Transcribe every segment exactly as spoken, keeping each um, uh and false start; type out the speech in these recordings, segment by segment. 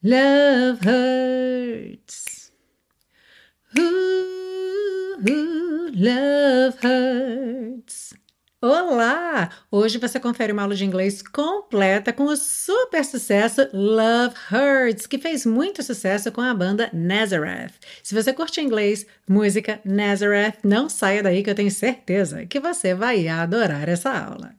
Love hurts. Ooh, ooh, love hurts. Olá! Hoje você confere uma aula de inglês completa com o super sucesso Love Hurts, que fez muito sucesso com a banda Nazareth. Se você curte inglês, música, Nazareth, não saia daí que eu tenho certeza que você vai adorar essa aula.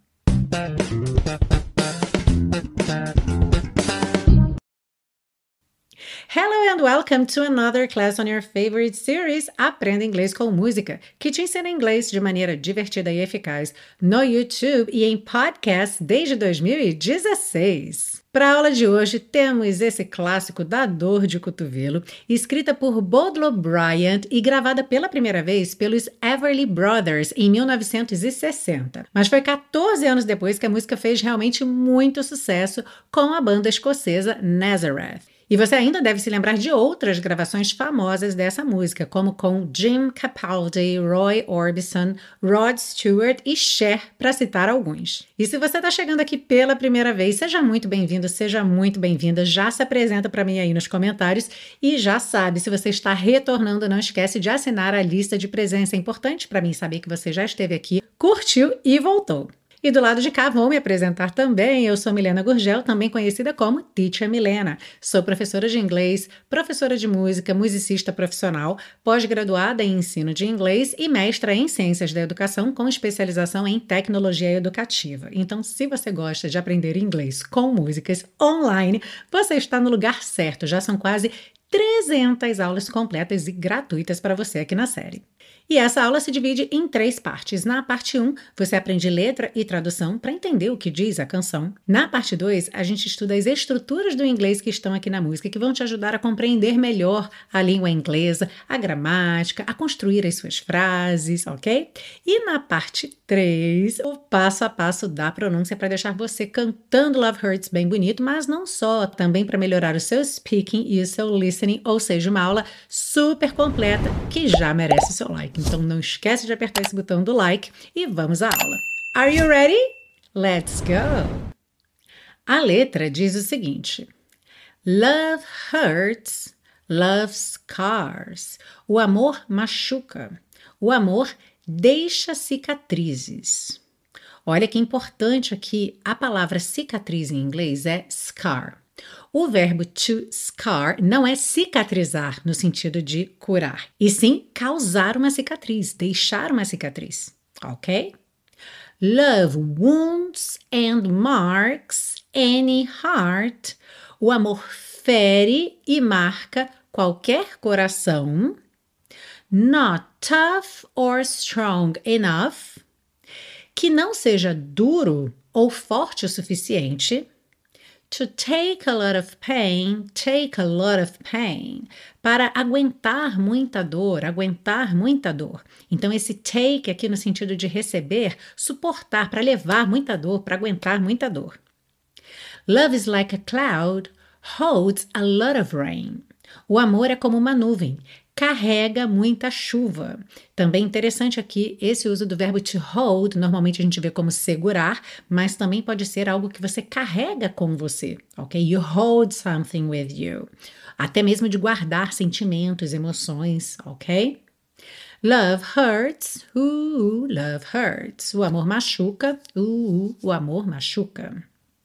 Hello and welcome to another class on your favorite series Aprenda Inglês com Música, que te ensina inglês de maneira divertida e eficaz no YouTube e em podcast desde dois mil e dezesseis. Para a aula de hoje, temos esse clássico da dor de cotovelo, escrita por Boudleaux Bryant e gravada pela primeira vez pelos Everly Brothers em mil novecentos e sessenta. Mas foi quatorze anos depois que a música fez realmente muito sucesso com a banda escocesa Nazareth. E você ainda deve se lembrar de outras gravações famosas dessa música, como com Jim Capaldi, Roy Orbison, Rod Stewart e Cher, para citar alguns. E se você está chegando aqui pela primeira vez, seja muito bem-vindo, seja muito bem-vinda, já se apresenta para mim aí nos comentários e já sabe, se você está retornando, não esquece de assinar a lista de presença, é importante para mim saber que você já esteve aqui, curtiu e voltou. E do lado de cá vou me apresentar também, eu sou Milena Gurgel, também conhecida como Teacher Milena. Sou professora de inglês, professora de música, musicista profissional, pós-graduada em ensino de inglês e mestra em ciências da educação com especialização em tecnologia educativa. Então, se você gosta de aprender inglês com músicas online, você está no lugar certo, já são quase trezentas aulas completas e gratuitas para você aqui na série. E essa aula se divide em três partes. Na parte um, você aprende letra e tradução para entender o que diz a canção. Na parte dois, a gente estuda as estruturas do inglês que estão aqui na música, que vão te ajudar a compreender melhor a língua inglesa, a gramática, a construir as suas frases, ok? E na parte três, o passo a passo da pronúncia para deixar você cantando Love Hurts bem bonito, mas não só, também para melhorar o seu speaking e o seu listening, ou seja, uma aula super completa que já merece o seu like. Então não esquece de apertar esse botão do like e vamos à aula. Are you ready? Let's go! A letra diz o seguinte: Love hurts, love scars. O amor machuca. O amor deixa cicatrizes. Olha que importante aqui, a palavra cicatriz em inglês é scar. O verbo to scar não é cicatrizar no sentido de curar, e sim causar uma cicatriz, deixar uma cicatriz, ok? Love wounds and marks any heart. O amor fere e marca qualquer coração. Not tough or strong enough. Que não seja duro ou forte o suficiente. To take a lot of pain, take a lot of pain. Para aguentar muita dor, aguentar muita dor. Então, esse take aqui no sentido de receber, suportar, para levar muita dor, para aguentar muita dor. Love is like a cloud, holds a lot of rain. O amor é como uma nuvem, carrega muita chuva. Também interessante aqui esse uso do verbo to hold, normalmente a gente vê como segurar, mas também pode ser algo que você carrega com você, ok? You hold something with you. Até mesmo de guardar sentimentos, emoções, ok? Love hurts, uh, love hurts. O amor machuca, uh, o amor machuca.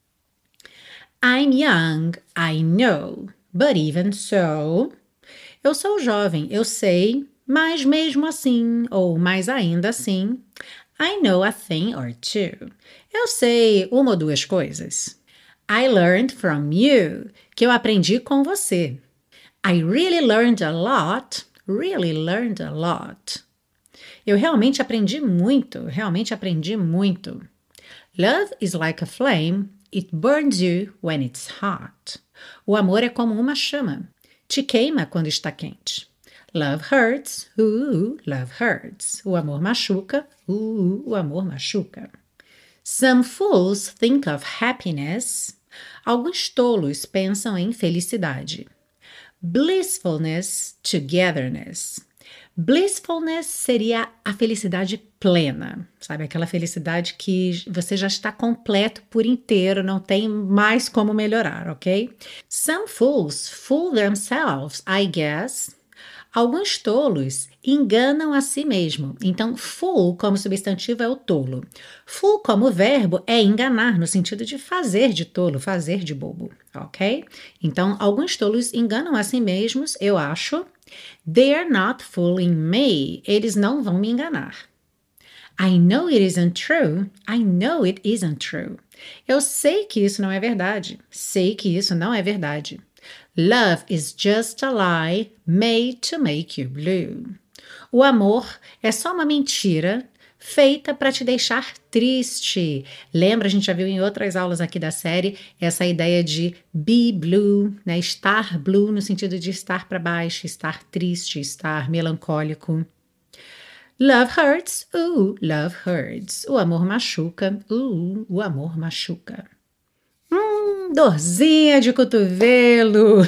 I'm young, I know, but even so... Eu sou jovem, eu sei, mas mesmo assim, ou mais ainda assim, I know a thing or two. Eu sei uma ou duas coisas. I learned from you, que eu aprendi com você. I really learned a lot, really learned a lot. Eu realmente aprendi muito, realmente aprendi muito. Love is like a flame, it burns you when it's hot. O amor é como uma chama. Te queima quando está quente. Love hurts, uh, love hurts. O amor machuca, uh, o amor machuca. Some fools think of happiness. Alguns tolos pensam em felicidade. Blissfulness, togetherness. Blissfulness seria a felicidade plena, sabe? Aquela felicidade que você já está completo por inteiro, não tem mais como melhorar, ok? Some fools fool themselves, I guess. Alguns tolos enganam a si mesmo. Então, fool como substantivo é o tolo. Fool como verbo é enganar, no sentido de fazer de tolo, fazer de bobo, ok? Então, alguns tolos enganam a si mesmos, eu acho. They're not fooling me. Eles não vão me enganar. I know it isn't true. I know it isn't true. Eu sei que isso não é verdade. Sei que isso não é verdade. Love is just a lie made to make you blue. O amor é só uma mentira feita para te deixar triste. Lembra, a gente já viu em outras aulas aqui da série essa ideia de be blue, né? Estar blue no sentido de estar para baixo, estar triste, estar melancólico. Love hurts, uh, love hurts. O amor machuca, uh, o amor machuca. Hum, dorzinha de cotovelo.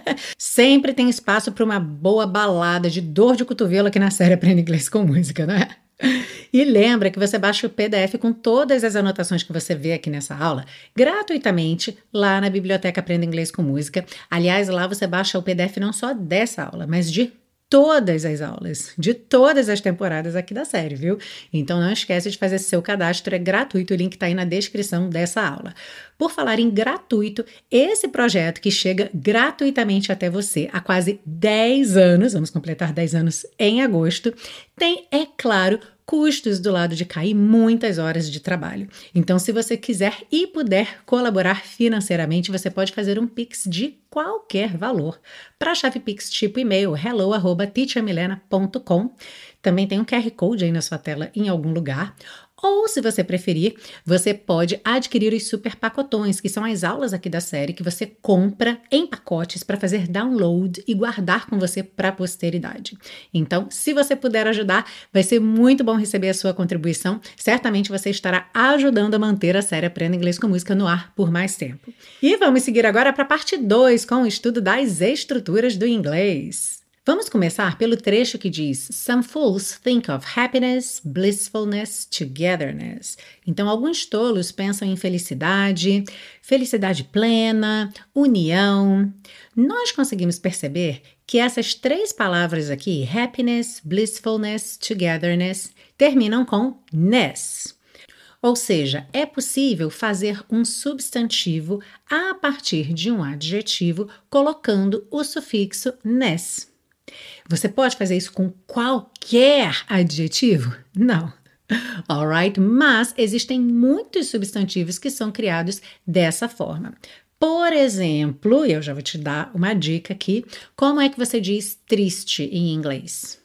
Sempre tem espaço para uma boa balada de dor de cotovelo aqui na série Aprenda Inglês com Música, não é? E lembra que você baixa o P D F com todas as anotações que você vê aqui nessa aula gratuitamente lá na Biblioteca Aprenda Inglês com Música. Aliás, lá você baixa o P D F não só dessa aula, mas de todas as aulas, de todas as temporadas aqui da série, viu? Então não esquece de fazer seu cadastro, é gratuito, o link está aí na descrição dessa aula. Por falar em gratuito, esse projeto que chega gratuitamente até você há quase dez anos, vamos completar dez anos em agosto, tem, é claro, custos do lado de cá e muitas horas de trabalho. Então, se você quiser e puder colaborar financeiramente, você pode fazer um Pix de qualquer valor para a chave Pix tipo e-mail hello arroba teacher milena ponto com. Também tem um Q R Code aí na sua tela em algum lugar. Ou, se você preferir, você pode adquirir os super pacotões, que são as aulas aqui da série que você compra em pacotes para fazer download e guardar com você para a posteridade. Então, se você puder ajudar, vai ser muito bom receber a sua contribuição. Certamente você estará ajudando a manter a série Aprenda Inglês com Música no ar por mais tempo. E vamos seguir agora para a parte dois, com o estudo das estruturas do inglês. Vamos começar pelo trecho que diz Some fools think of happiness, blissfulness, togetherness. Então, alguns tolos pensam em felicidade, felicidade plena, união. Nós conseguimos perceber que essas três palavras aqui, happiness, blissfulness, togetherness, terminam com ness. Ou seja, é possível fazer um substantivo a partir de um adjetivo colocando o sufixo ness. Você pode fazer isso com qualquer adjetivo? Não. Alright? Mas existem muitos substantivos que são criados dessa forma. Por exemplo, eu já vou te dar uma dica aqui. Como é que você diz triste em inglês?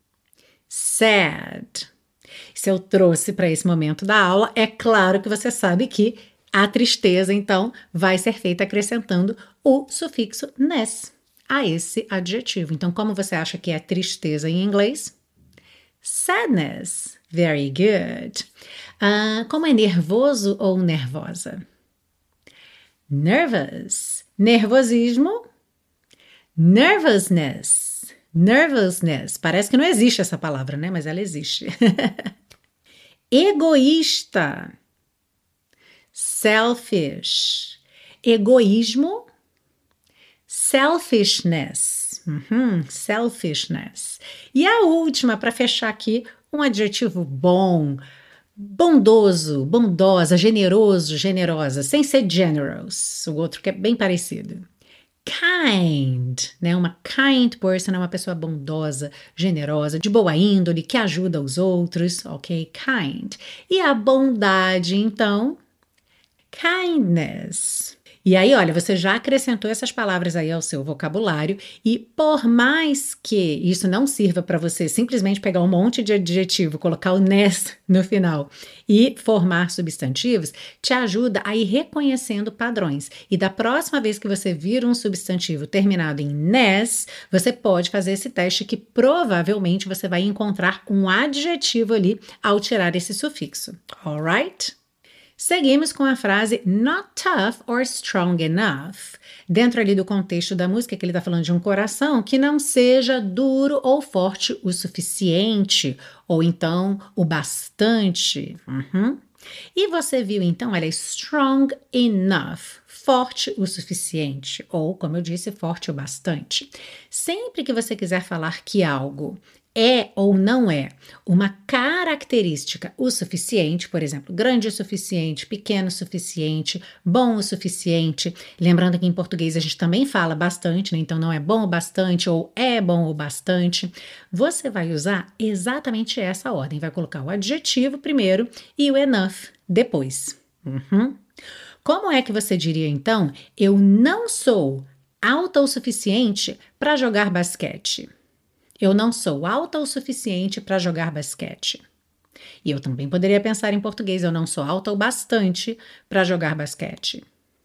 Sad. Se eu trouxe para esse momento da aula, é claro que você sabe que a tristeza, então, vai ser feita acrescentando o sufixo ness a esse adjetivo. Então, como você acha que é tristeza em inglês? Sadness. Very good. Uh, como é nervoso ou nervosa? Nervous. Nervosismo? Nervousness. Nervousness. Parece que não existe essa palavra, né? Mas ela existe. Egoísta. Selfish. Egoísmo. Selfishness. Uhum, selfishness. E a última, para fechar aqui, um adjetivo bom, bondoso, bondosa, generoso, generosa, sem ser generous. O outro que é bem parecido. Kind, né? Uma kind person é uma pessoa bondosa, generosa, de boa índole, que ajuda os outros, ok? Kind. E a bondade, então, kindness. E aí, olha, você já acrescentou essas palavras aí ao seu vocabulário e por mais que isso não sirva para você simplesmente pegar um monte de adjetivo, colocar o ness no final e formar substantivos, te ajuda a ir reconhecendo padrões. E da próxima vez que você vir um substantivo terminado em ness, você pode fazer esse teste que provavelmente você vai encontrar um adjetivo ali ao tirar esse sufixo. Alright? Seguimos com a frase not tough or strong enough. Dentro ali do contexto da música, que ele está falando de um coração que não seja duro ou forte o suficiente, ou então o bastante. Uhum. E você viu então, olha, strong enough, forte o suficiente, ou como eu disse, forte o bastante. Sempre que você quiser falar que algo é ou não é uma característica o suficiente, por exemplo, grande o suficiente, pequeno o suficiente, bom o suficiente. Lembrando que em português a gente também fala bastante, né? Então não é bom o bastante ou é bom o bastante. Você vai usar exatamente essa ordem. Vai colocar o adjetivo primeiro e o enough depois. Uhum. Como é que você diria então? Eu não sou alta o suficiente para jogar basquete. Eu não sou alta o suficiente para jogar basquete. E eu também poderia pensar em português, eu não sou alta o bastante para jogar basquete.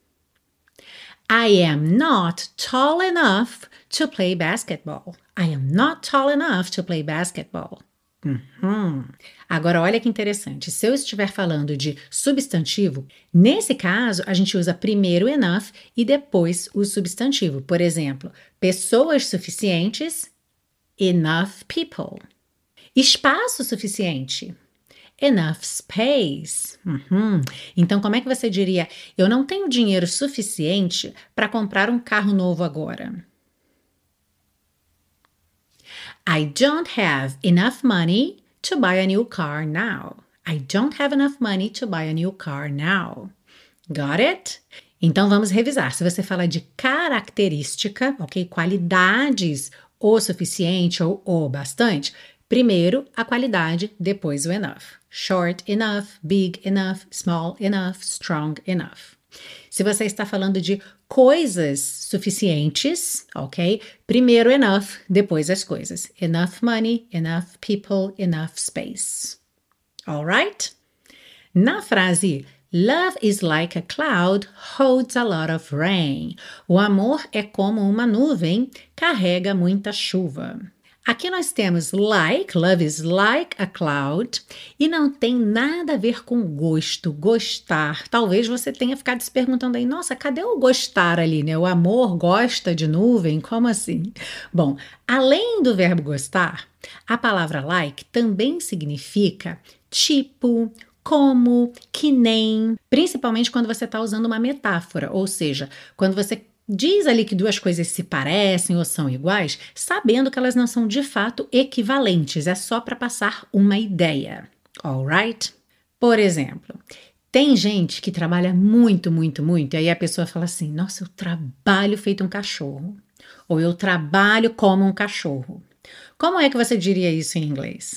I am not tall enough to play basketball. I am not tall enough to play basketball. Uhum. Agora, olha que interessante. Se eu estiver falando de substantivo, nesse caso, a gente usa primeiro enough e depois o substantivo. Por exemplo, pessoas suficientes, enough people. Espaço suficiente. Enough space. Uhum. Então, como é que você diria? Eu não tenho dinheiro suficiente para comprar um carro novo agora. I don't have enough money to buy a new car now. I don't have enough money to buy a new car now. Got it? Então, vamos revisar. Se você fala de característica, ok? Qualidades, o suficiente ou o bastante, primeiro a qualidade, depois o enough. Short enough, big enough, small enough, strong enough. Se você está falando de coisas suficientes, ok? Primeiro enough, depois as coisas. Enough money, enough people, enough space. Alright? Na frase Love is like a cloud, holds a lot of rain. O amor é como uma nuvem, carrega muita chuva. Aqui nós temos like, love is like a cloud, e não tem nada a ver com gosto, gostar. Talvez você tenha ficado se perguntando aí, nossa, cadê o gostar ali, né? O amor gosta de nuvem? Como assim? Bom, além do verbo gostar, a palavra like também significa tipo, como, que nem, principalmente quando você está usando uma metáfora, ou seja, quando você diz ali que duas coisas se parecem ou são iguais, sabendo que elas não são de fato equivalentes, é só para passar uma ideia, alright? Por exemplo, tem gente que trabalha muito, muito, muito, e aí a pessoa fala assim, nossa, eu trabalho feito um cachorro, ou eu trabalho como um cachorro. Como é que você diria isso em inglês?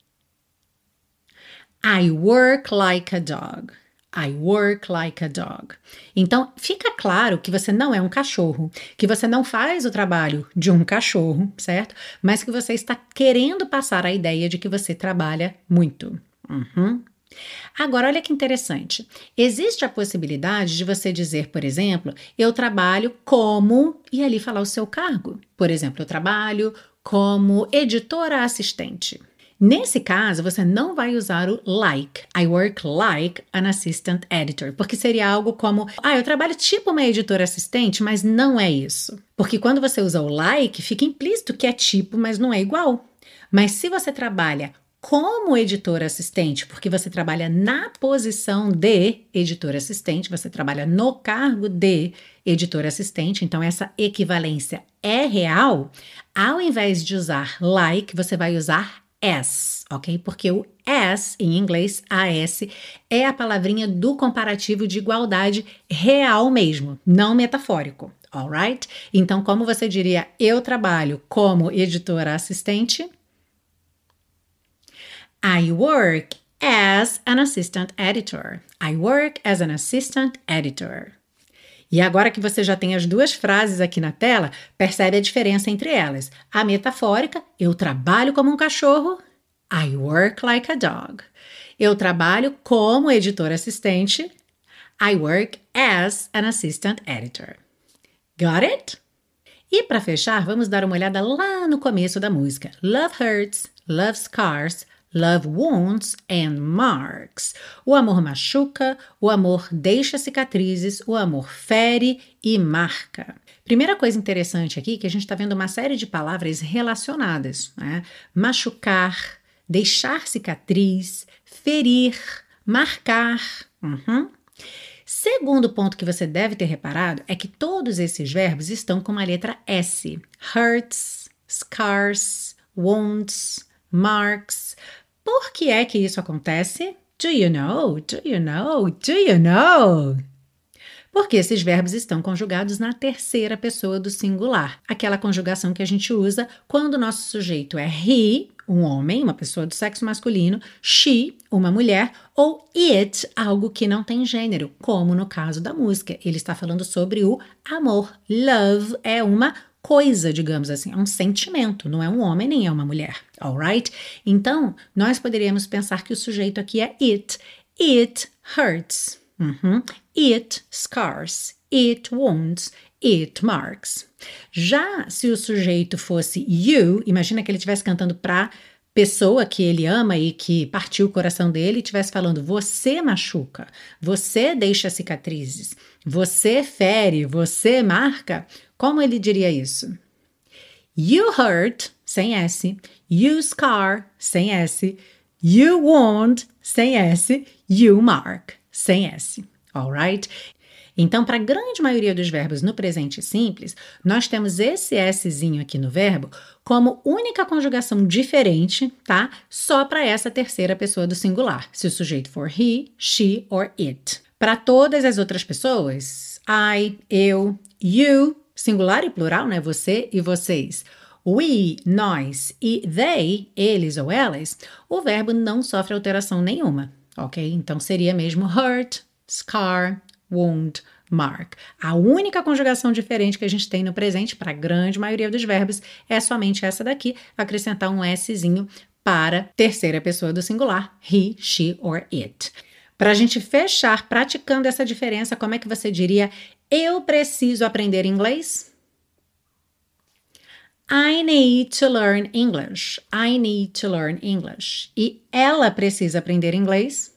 I work like a dog. I work like a dog. Então, fica claro que você não é um cachorro, que você não faz o trabalho de um cachorro, certo? Mas que você está querendo passar a ideia de que você trabalha muito. Uhum. Agora, olha que interessante. Existe a possibilidade de você dizer, por exemplo, eu trabalho como, e ali falar o seu cargo. Por exemplo, eu trabalho como editora assistente. Nesse caso, você não vai usar o like. I work like an assistant editor. Porque seria algo como, ah, eu trabalho tipo uma editora assistente, mas não é isso. Porque quando você usa o like, fica implícito que é tipo, mas não é igual. Mas se você trabalha como editora assistente, porque você trabalha na posição de editora assistente, você trabalha no cargo de editora assistente, então essa equivalência é real, ao invés de usar like, você vai usar as, ok? Porque o as, em inglês, as, é a palavrinha do comparativo de igualdade real mesmo, não metafórico, alright? Então, como você diria, eu trabalho como editora assistente? I work as an assistant editor. I work as an assistant editor. E agora que você já tem as duas frases aqui na tela, percebe a diferença entre elas. A metafórica, eu trabalho como um cachorro. I work like a dog. Eu trabalho como editor assistente. I work as an assistant editor. Got it? E para fechar, vamos dar uma olhada lá no começo da música. Love hurts, love scars, Love wounds and marks. O amor machuca, o amor deixa cicatrizes, o amor fere e marca. Primeira coisa interessante aqui é que a gente está vendo uma série de palavras relacionadas, né? Machucar, deixar cicatriz, ferir, marcar. Uhum. Segundo ponto que você deve ter reparado é que todos esses verbos estão com a letra S. Hurts, scars, wounds, marks. Por que é que isso acontece? Do you know? Do you know? Do you know? Porque esses verbos estão conjugados na terceira pessoa do singular, aquela conjugação que a gente usa quando o nosso sujeito é he, um homem, uma pessoa do sexo masculino, she, uma mulher, ou it, algo que não tem gênero, como no caso da música. Ele está falando sobre o amor. Love é uma coisa, digamos assim, é um sentimento, não é um homem nem é uma mulher, alright? Então, nós poderíamos pensar que o sujeito aqui é it. It hurts. Uhum. It scars, it wounds, it marks. Já se o sujeito fosse you, imagina que ele estivesse cantando para pessoa que ele ama e que partiu o coração dele e estivesse falando: você machuca, você deixa cicatrizes, você fere, você marca. Como ele diria isso? You hurt, sem S, you scar, sem S, you wound, sem S, you mark, sem S, alright? Então, para a grande maioria dos verbos no presente simples, nós temos esse Szinho aqui no verbo como única conjugação diferente, tá? Só para essa terceira pessoa do singular, se o sujeito for he, she or it. Para todas as outras pessoas, I, eu, you, singular e plural, né? Você e vocês. We, nós e they, eles ou elas, o verbo não sofre alteração nenhuma, ok? Então seria mesmo hurt, scar, wound, mark. A única conjugação diferente que a gente tem no presente para a grande maioria dos verbos é somente essa daqui, acrescentar um Szinho para terceira pessoa do singular, he, she or it. Para a gente fechar praticando essa diferença, como é que você diria: eu preciso aprender inglês? I need to learn English. I need to learn English. E ela precisa aprender inglês?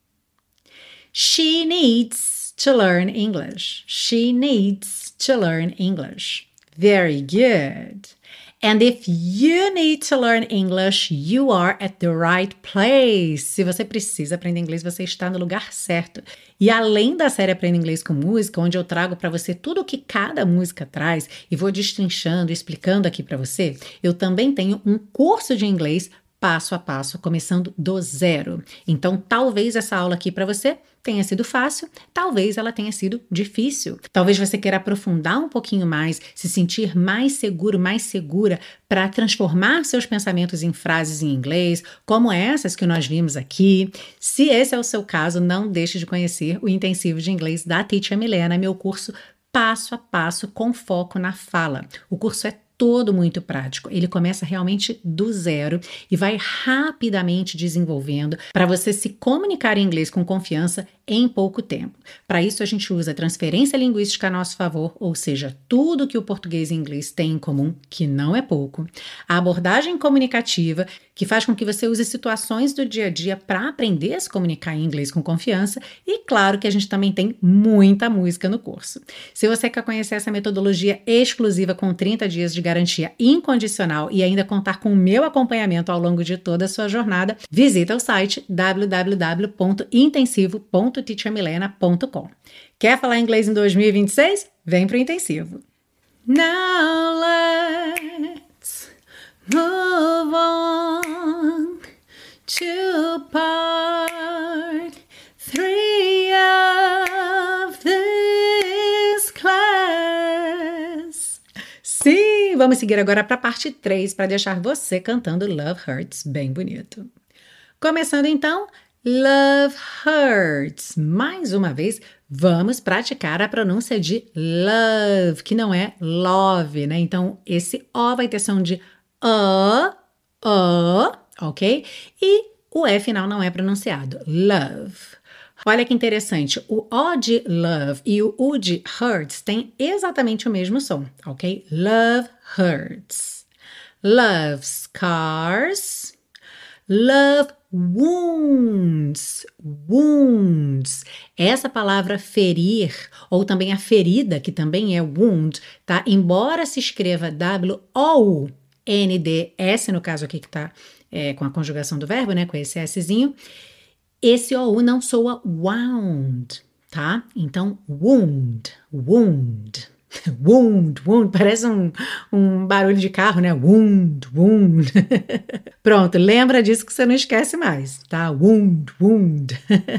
She needs to learn English. She needs to learn English. Very good. And if you need to learn English, you are at the right place. Se você precisa aprender inglês, você está no lugar certo. E além da série Aprenda Inglês com Música, onde eu trago para você tudo o que cada música traz e vou destrinchando, explicando aqui para você, eu também tenho um curso de inglês passo a passo, começando do zero. Então, talvez essa aula aqui para você tenha sido fácil, talvez ela tenha sido difícil. Talvez você queira aprofundar um pouquinho mais, se sentir mais seguro, mais segura para transformar seus pensamentos em frases em inglês, como essas que nós vimos aqui. Se esse é o seu caso, não deixe de conhecer o Intensivo de Inglês da Teacher Milena, meu curso passo a passo com foco na fala. O curso é todo muito prático. Ele começa realmente do zero e vai rapidamente desenvolvendo para você se comunicar em inglês com confiança em pouco tempo. Para isso, a gente usa a transferência linguística a nosso favor, ou seja, tudo que o português e o inglês têm em comum, que não é pouco. A abordagem comunicativa, que faz com que você use situações do dia a dia para aprender a se comunicar em inglês com confiança. E claro que a gente também tem muita música no curso. Se você quer conhecer essa metodologia exclusiva com trinta dias de garantia incondicional e ainda contar com o meu acompanhamento ao longo de toda a sua jornada, visita o site w w w ponto intensivo ponto teacher milena ponto com. Quer falar inglês em dois mil e vinte e seis? Vem pro Intensivo! Now let's move on to part three of this class. Sim, vamos seguir agora para a parte três para deixar você cantando Love Hurts bem bonito. Começando então, Love Hurts. Mais uma vez, vamos praticar a pronúncia de love, que não é love, né? Então, esse O vai ter som de O, O, ok? E o E final não é pronunciado. Love. Olha que interessante, o O de love e o U de hurts têm exatamente o mesmo som, ok? Love hurts. Love scars. Love wounds, wounds. Essa palavra ferir, ou também a ferida, que também é wound, tá? Embora se escreva W O U N D S, no caso aqui que tá é, com a conjugação do verbo, né? Com esse Szinho, esse O U não soa wound, tá? Então, wound, wound. Wound, wound, parece um, um barulho de carro, né? Wound, wound. Pronto, lembra disso que você não esquece mais, tá? Wound, wound.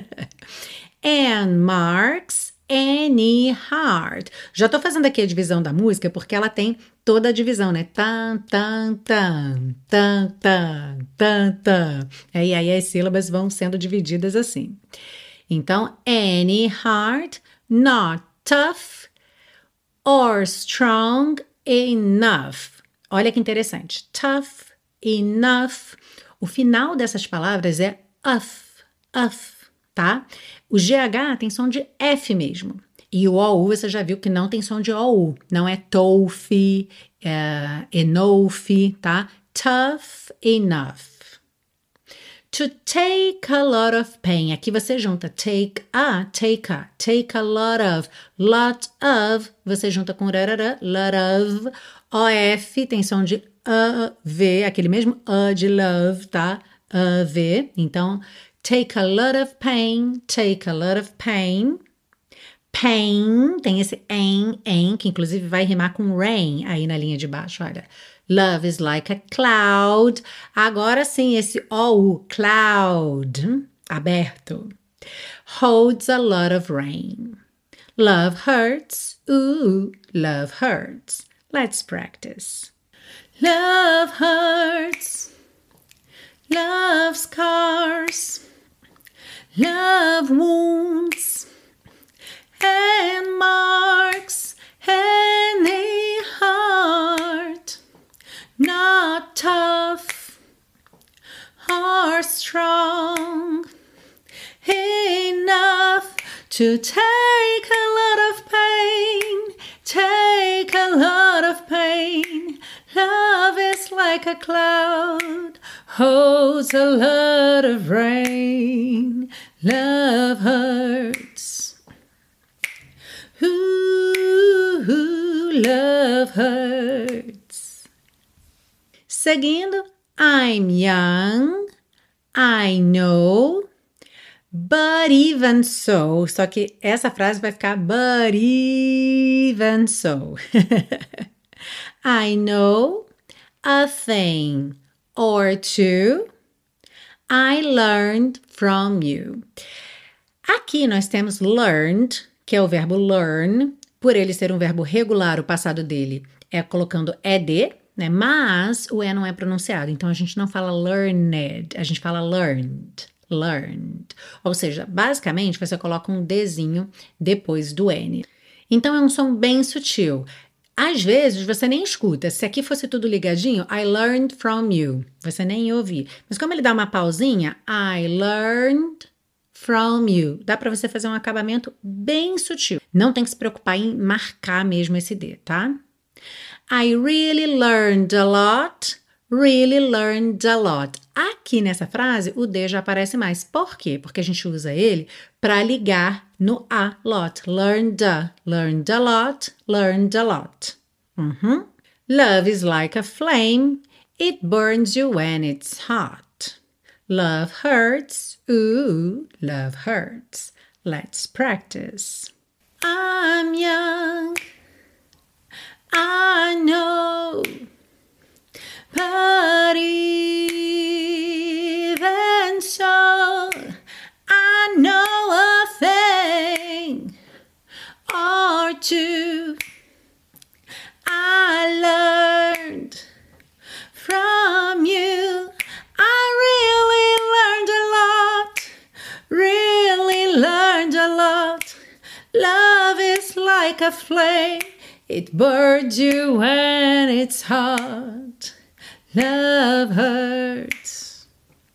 And marks any heart. Já tô fazendo aqui a divisão da música porque ela tem toda a divisão, né? Tan, tan, tan, tan, tan, tan, tan. E aí as sílabas vão sendo divididas assim. Então, any heart not tough or strong enough. Olha que interessante. Tough, enough. O final dessas palavras é uff, uff, tá? O G H tem som de F mesmo. E o O U você já viu que não tem som de O U. Não é tough, é enough, tá? Tough enough. To take a lot of pain. Aqui você junta take a, take a, take a lot of, lot of, você junta com rarara, lot of. O F tem som de a, V, aquele mesmo a de love, tá? A, V. Então, take a lot of pain, take a lot of pain. Pain, tem esse en, en, que inclusive vai rimar com rain aí na linha de baixo, olha. Love is like a cloud. Agora sim, esse O U, cloud, aberto. Holds a lot of rain. Love hurts. Ooh, love hurts. Let's practice. Love hurts. Love scars. Love wounds. And marks any heart. Not tough or strong enough to take a lot of pain, take a lot of pain. Love is like a cloud, holds a lot of rain. Love hurts. Ooh, love hurts. Seguindo, I'm young, I know, but even so. Só que essa frase vai ficar but even so. I know a thing or two. I learned from you. Aqui nós temos learned, que é o verbo learn. Por ele ser um verbo regular, o passado dele é colocando ed, né? Mas o E não é pronunciado, então a gente não fala learned, a gente fala learned, learned. Ou seja, basicamente você coloca um Dzinho depois do N. Então é um som bem sutil. Às vezes você nem escuta. Se aqui fosse tudo ligadinho, I learned from you. Você nem ia ouvir. Mas como ele dá uma pausinha, I learned from you. Dá para você fazer um acabamento bem sutil. Não tem que se preocupar em marcar mesmo esse D, tá? I really learned a lot. Really learned a lot. Aqui nessa frase, o D já aparece mais. Por quê? Porque a gente usa ele para ligar no a lot. Learned a. Learned a lot. Learned a lot. Uhum. Love is like a flame. It burns you when it's hot. Love hurts. Ooh, love hurts. Let's practice. I'm young. I know. But even so, I know a thing or two. I learned from you. I really learned a lot. Really learned a lot. Love is like a flame. It burns you when it's hot. Love hurts.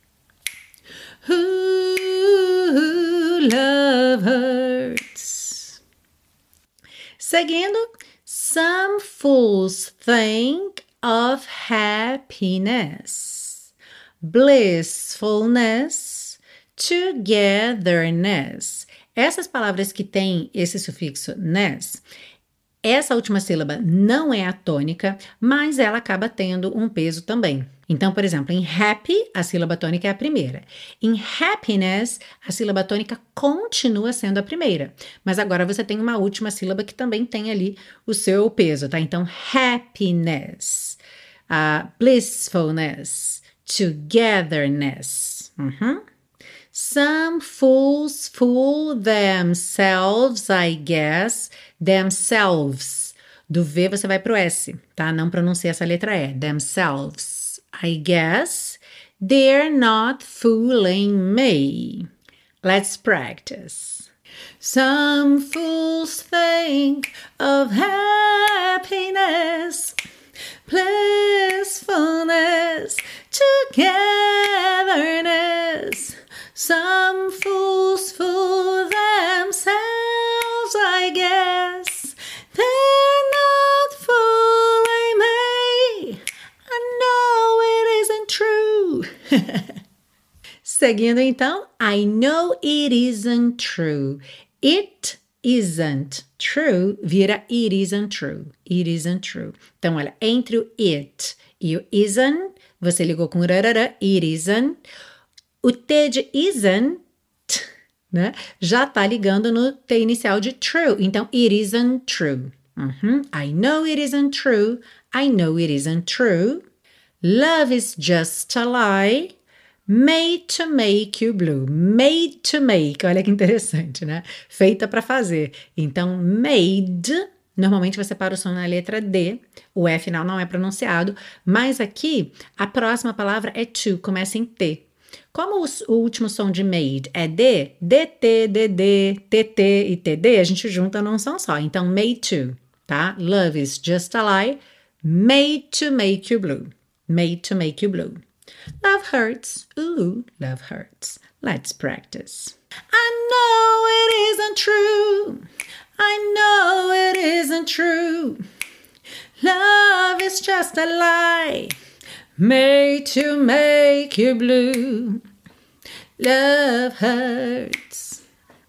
Ooh, love hurts. Seguindo, some fools think of happiness, blissfulness, togetherness. Essas palavras que têm esse sufixo ness, essa última sílaba não é a tônica, mas ela acaba tendo um peso também. Então, por exemplo, em happy, a sílaba tônica é a primeira. Em happiness, a sílaba tônica continua sendo a primeira. Mas agora você tem uma última sílaba que também tem ali o seu peso, tá? Então, happiness, uh, blissfulness, togetherness. Uhum. Some fools fool themselves, I guess. Themselves. Do V você vai pro S, tá? Não pronuncia essa letra E. Themselves. I guess. They're not fooling me. Let's practice. Some fools think of happiness, blissfulness, togetherness. Some fools fool themselves, I guess. They're not fooling me. I know it isn't true. Seguindo então, I know it isn't true. It isn't true vira it isn't true. It isn't true. Então, olha, entre o it e o isn't, você ligou com rarara, it isn't. O T de isn't, né, já tá ligando no T inicial de true. Então, it isn't true. Uhum. I know it isn't true. I know it isn't true. Love is just a lie. Made to make you blue. Made to make. Olha que interessante, né? Feita para fazer. Então, made, normalmente você para o som na letra D. O E final não é pronunciado. Mas aqui, a próxima palavra é to, começa em T. Como o, o último som de made é D, D T, D D, T T e T D, a gente junta num som só. Então, made to, tá? Love is just a lie, made to make you blue. Made to make you blue. Love hurts, ooh, love hurts. Let's practice. I know it isn't true. I know it isn't true. Love is just a lie. Made to make you blue. Love hurts.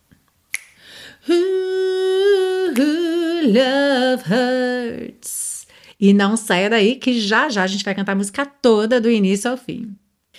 Ooh, love hurts. E não saia daí que já já a gente vai cantar a música toda do início ao fim.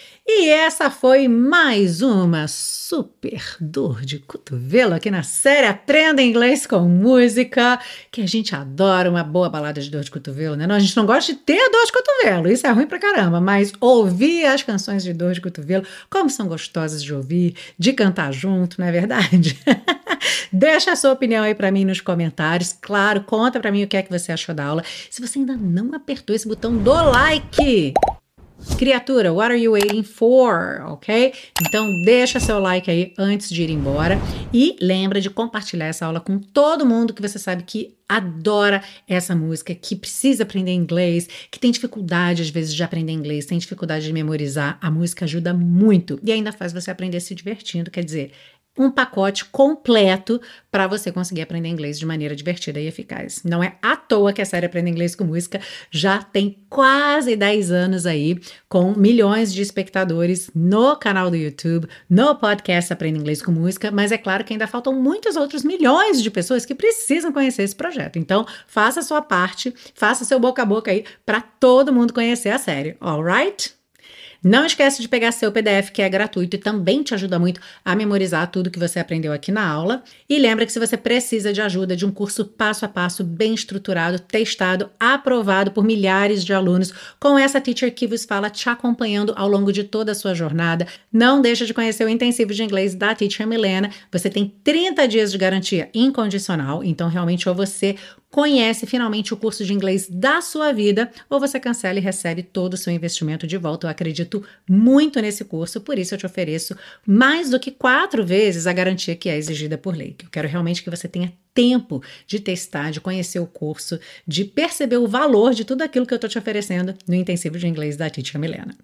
E essa foi mais uma super dor de cotovelo aqui na série Aprenda Inglês com Música, que a gente adora uma boa balada de dor de cotovelo, né? Não, a gente não gosta de ter dor de cotovelo, isso é ruim pra caramba, mas ouvir as canções de dor de cotovelo, como são gostosas de ouvir, de cantar junto, não é verdade? Deixa a sua opinião aí pra mim nos comentários, claro, conta pra mim o que é que você achou da aula. Se você ainda não apertou esse botão do like... Criatura, what are you waiting for? Ok? Então deixa seu like aí antes de ir embora e lembra de compartilhar essa aula com todo mundo que você sabe que adora essa música, que precisa aprender inglês, que tem dificuldade às vezes de aprender inglês, tem dificuldade de memorizar. A música ajuda muito e ainda faz você aprender se divertindo, quer dizer, um pacote completo para você conseguir aprender inglês de maneira divertida e eficaz. Não é à toa que a série Aprenda Inglês com Música já tem quase dez anos aí, com milhões de espectadores no canal do YouTube, no podcast Aprenda Inglês com Música, mas é claro que ainda faltam muitos outros milhões de pessoas que precisam conhecer esse projeto. Então, faça a sua parte, faça seu boca a boca aí para todo mundo conhecer a série, alright? Não esquece de pegar seu P D F, que é gratuito e também te ajuda muito a memorizar tudo que você aprendeu aqui na aula. E lembra que se você precisa de ajuda de um curso passo a passo, bem estruturado, testado, aprovado por milhares de alunos, com essa teacher que vos fala te acompanhando ao longo de toda a sua jornada, não deixa de conhecer o intensivo de inglês da Teacher Milena. Você tem trinta dias de garantia incondicional, então realmente ou você conhece finalmente o curso de inglês da sua vida, ou você cancela e recebe todo o seu investimento de volta. Eu acredito muito nesse curso, por isso eu te ofereço mais do que quatro vezes a garantia que é exigida por lei. Eu quero realmente que você tenha tempo de testar, de conhecer o curso, de perceber o valor de tudo aquilo que eu estou te oferecendo no intensivo de inglês da Teacher Milena.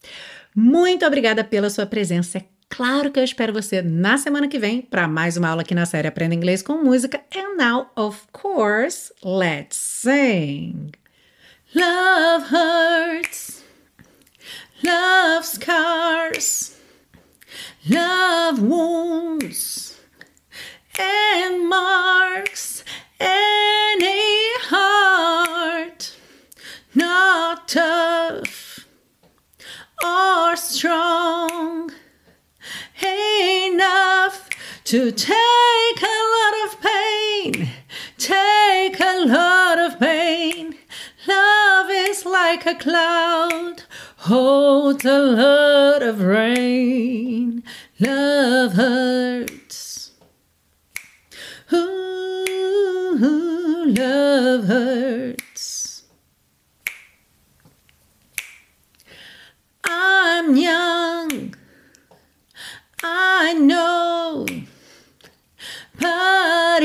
Muito obrigada pela sua presença. É claro que eu espero você na semana que vem para mais uma aula aqui na série Aprenda Inglês com Música. And now, of course, let's sing. Love hurts. love scars, love wounds, and marks any heart not tough or strong enough to take a lot of pain, take a lot of pain. Love is like a cloud, holds a lot of rain. Love hurts. Ooh, love hurts. I'm young, I know, but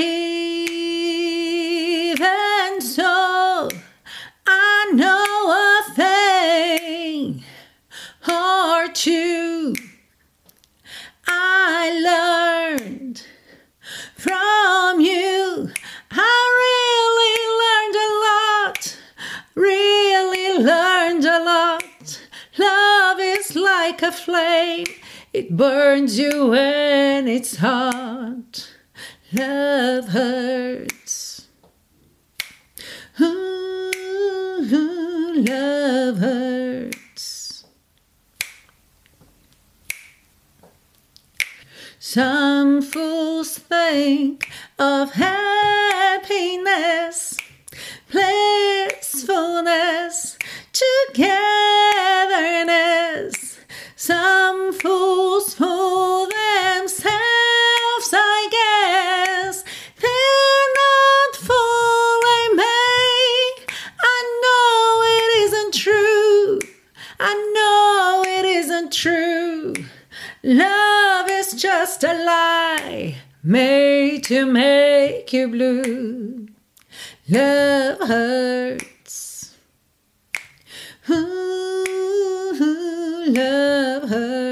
even so, I know a thing or two. I learned from you. I really learned a lot, really learned a lot. Love is like a flame, it burns you when it's hot. Love hurts. Ooh, love hurts. Some fools think of happiness, blissfulness, togetherness. Some fools fool themselves, I guess. They're not fooling me. I know it isn't true. I know it isn't true. Love is just a lie made to make you blue. Love hurts. Ooh, love hurts.